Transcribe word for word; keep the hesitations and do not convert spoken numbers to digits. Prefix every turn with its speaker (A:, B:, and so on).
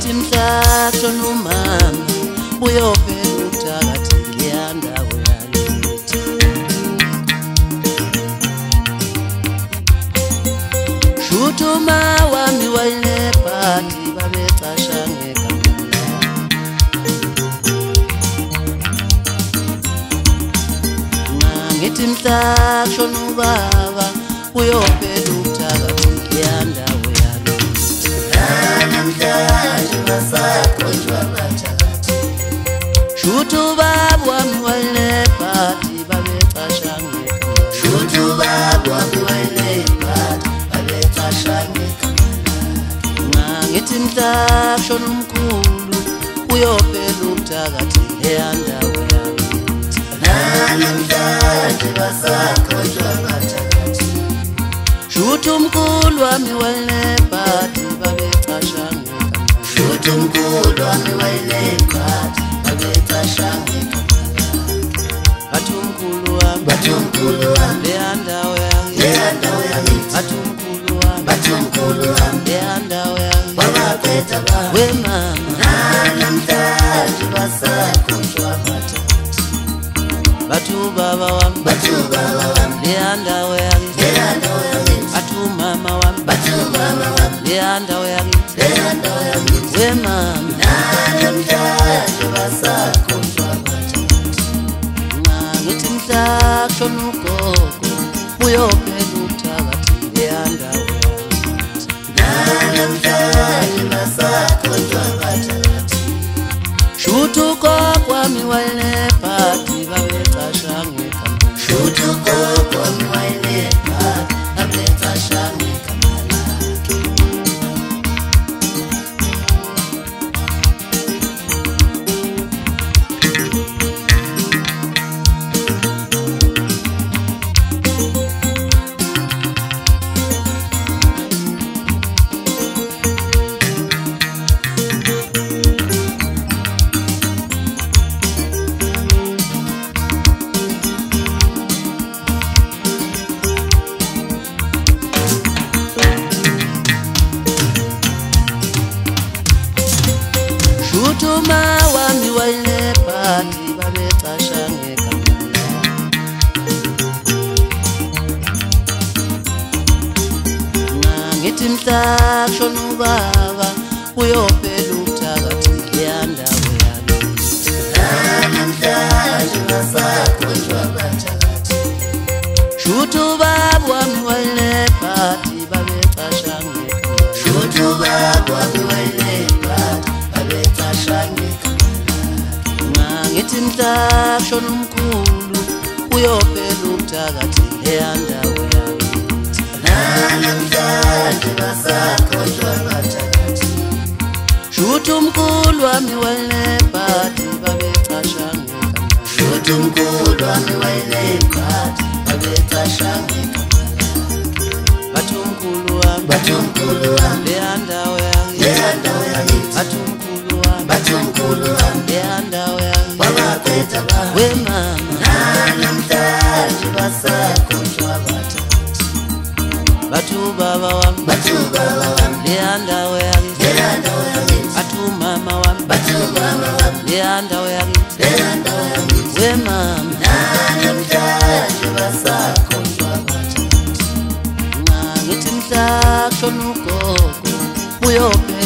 A: ngithi mhla shona umama uyophela uthakathi ngiyandawo yakithi shuthuma wami wayinebhadi babecasha ngegama ngithi mhla shona ubaba uyophela uthakathi ngiyandawo yakithi namhlanje basakhonjwa bathakathi shuthu baba wami wayinebhadi babecasha ngegama shuthu baba wami wayinebhadi babecasha ngegama ngithi mhla shona umkhulu uyophela uthakathi ngiyandawo yakithi namhlanje basakhonjwa bathakathi shuthu umkhulu wami wayinebhadi babecasha ngegama shuthu umkhulu wami wayinebhadi babecasha ngegama bathi umkhulu wami bathi umkhulu wami leyandawo yakithi leyandawo yakithi bathi umkhulu wami bathi umkhulu wami leyandawo yakithi babaphetha ba we mama namhlanje basakhonjwa bathakathi bathi ubaba wami bathi ubaba wami leyandawo yakithi leyandawo yakithi bathi umama wami bathi umama wami leyandawo yakithi leyandawo yakithi we mama namhlanje basakhonjwa bathakathi ngithi mhla shona ugogo uyophela uthakathi leyandawo yakithi namhlanje basakhonjwa bathakathi shuthu ugogo wami wayinebhadi babecasha ngegama shuthu ugogo wami wayinebhadi babecasha ngegama lakhe shuthuma wami wayinebhadi babecasha ngegama ngithi mhla shona ubaba uyophela uthakathi ngiyandawo yakithi namhlanje basakhonjwa bathakathi shuthu ubaba wami wayinebhadi babecasha ngegama shuthu ubaba wami wayinebhadi babecasha ngegama ngithi mhla shona umkhulu uyophela uthakathi leyandawo yakithi namhlanje basakhonjwa bathakathi shuthu umkhulu wami wayinebhadi babecasha ngegama shuthu umkhulu wami wayinebhadi babecasha ngegama bathi umkhulu wami bathi umkhulu wami leyandawo yakithi leyandawo yakithi bathi umkhulu wami bathi umkhulu wami leyandawo yakithi babaphetha ba we mama namhlanje basakhonjwa bathakathi bathi ubaba wami bathi ubaba wami leyandawo yakithi leyandawo yakithi bathi umama wami bathi umama wami leyandawo yakithi leyandawo yakithi we mama namhlanje basakhonjwa bathakathi ngithi mhla shona ugogo uyophela